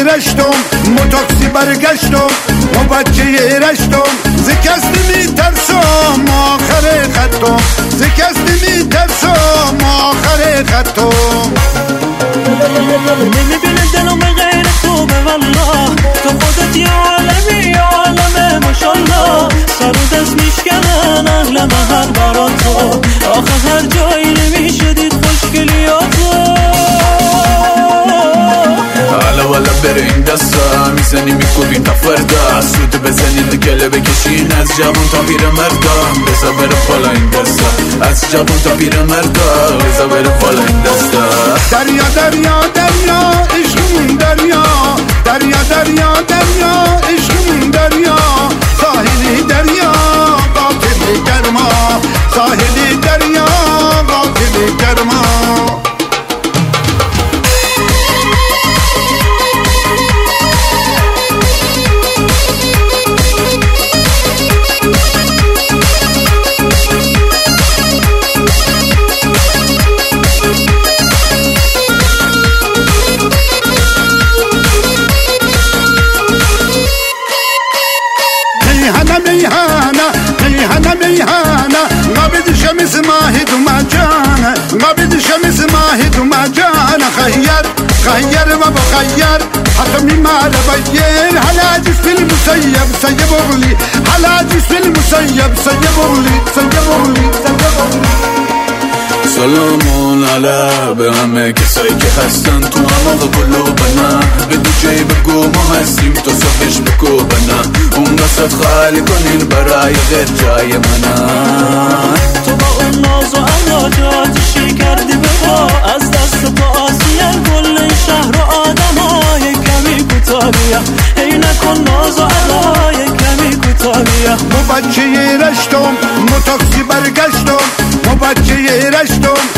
رشتم موتاکسی برگشتم و بچه رشتم زکست میترسم آخر خطم زکست میترسم آخر خطم نمیبینه دلم غیر تو به والله تو خودت یه عالمی یه عالمه ماشالله سر و دست میشکنن اهل محل برا تو آخه هر جایی نمیشه دید خوشگلیاتو حالا والا بره این دستا میزنی میکوبیم تا فردا سود بزنید گله بکشین از جوان تا پیر مردا بزا بره بالا این دستا از جوان تا پیر مردا بزا بره بالا این دستا دریا دریا دریا عشقمون دریا دریا دریا دریا عشقمون دریا ساحلی دریا قاتل گرما ساحلی دریا قاتل گرما ميهانة غابد شمس ماهد ومجانة غابد شمس ماهد ومجانة خير وبخير حكمي ما لبير على جسم المسيب سيب أغلي على جسم المسيب سيب أغلي سلامون علی به همه کسایی که هستن تو همه قلوبنا بدو جای بگو ما هستیم تو صفش بگو بنا اون وسط خالی کنین برای غیر جای منن تو با اون ناز و علاجاتشی کردی بگا از دست پا آسیان کل این شهر و آدم های کمی کتابیه ای نکن ناز و علای کمی کتابیه مو بچه رشتم موتاکسی برگشتم مو بچه رشتم